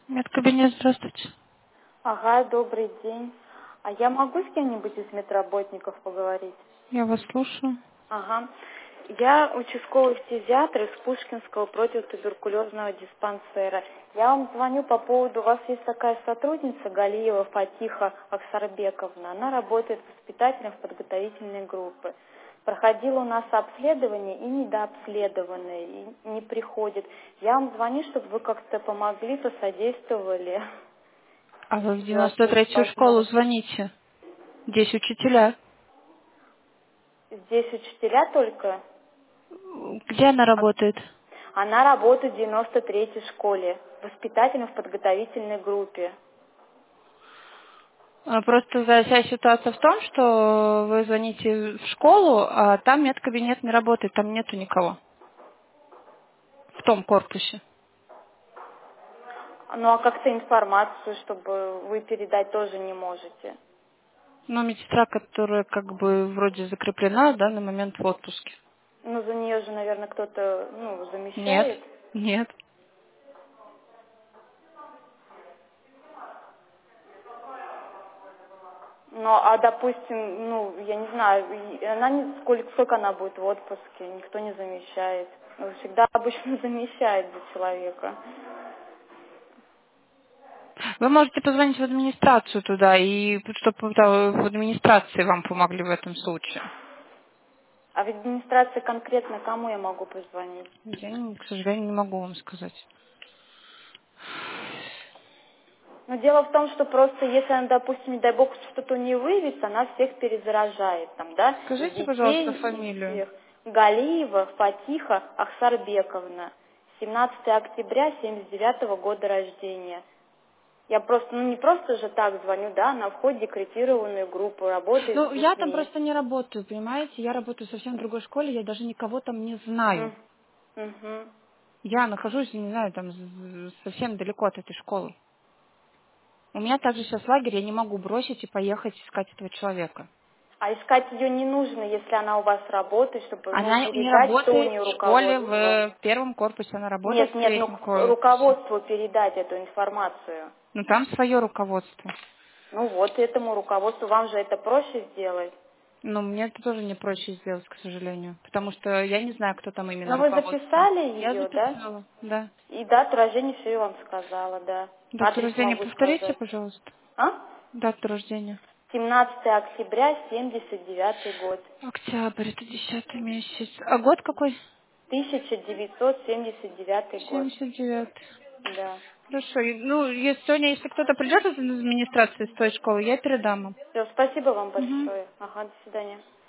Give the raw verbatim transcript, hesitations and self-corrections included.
Медкабинет, здравствуйте. Ага, добрый день. А я могу с кем-нибудь из медработников поговорить? Я вас слушаю. Ага. Я участковый фтизиатр из Пушкинского противотуберкулезного диспансера. Я вам звоню по поводу, у вас есть такая сотрудница Галиева Фатиха Аксарбековна. Она работает воспитателем в подготовительной группе. Проходила у нас обследование и недообследованное, и не приходит. Я вам звоню, чтобы вы как-то помогли, посодействовали. А вы в Если у вас девяносто есть третью школу возможность. звоните. Здесь учителя. Здесь учителя только. Где она А работает? Она работает в девяносто третьей школе, воспитателем в подготовительной группе. А, Просто за- вся ситуация в том, что вы звоните в школу, а там медкабинет не работает, там нету никого. В том корпусе. Ну а как-то информацию, чтобы вы передать, тоже не можете. Но медсестра, которая как бы вроде закреплена, да, на момент в отпуске. Ну за нее же, наверное, кто-то, ну, Нет, замещает. нет. Ну, а допустим, ну, я не знаю, и она не, сколько, сколько она будет в отпуске, никто не замещает. Ну, всегда обычно замещает за человека. Вы можете позвонить в администрацию туда, и чтобы в администрации вам помогли в этом случае. А в администрации конкретно кому я могу позвонить? Я, не- к сожалению, не могу вам сказать. Но дело в том, что просто если она, допустим, не дай бог, что-то не выявится, она всех перезаражает, там, да, и Скажите, пожалуйста, детей, и фамилию. всех. Галиева Фатиха Ахсарбековна, семнадцатого октября семьдесят девятого года рождения. Я просто, ну не просто же так звоню, да, она входит в декретированную группу, работает Ну, с я там детьми. просто не работаю, понимаете? Я работаю совсем в другой школе, я даже никого там не знаю. М, мгм. Я нахожусь, не знаю, там з- з- совсем далеко от этой школы. У меня также сейчас лагерь, я не могу бросить и поехать искать этого человека. А искать ее не нужно, если она у вас работает, чтобы, ну, Она не передать, что у работает нее в школе руководство. в первом корпусе, она работает Нет, в нет, ну третьем к- корпусе. руководству передать эту информацию. Ну, там свое руководство. Ну вот, этому руководству вам же это проще сделать. Но мне это тоже не проще сделать, к сожалению. Потому что я не знаю, кто там именно Но вы руководство. записали Я ее, да? записала, да. И дату рождения все я вам сказала, да. Дату Адрес рождения могу повторите, сказать. пожалуйста. А? Дату рождения. семнадцатого октября семьдесят девятый год. Октябрь, это десятый месяц. А год какой? тысяча девятьсот семьдесят девятый год. семьдесят девятый. Да. Хорошо. И, Ну, если сегодня, если кто-то придет из администрации с той школы, я передам им. Все, спасибо вам Угу. большое. Ага, до свидания.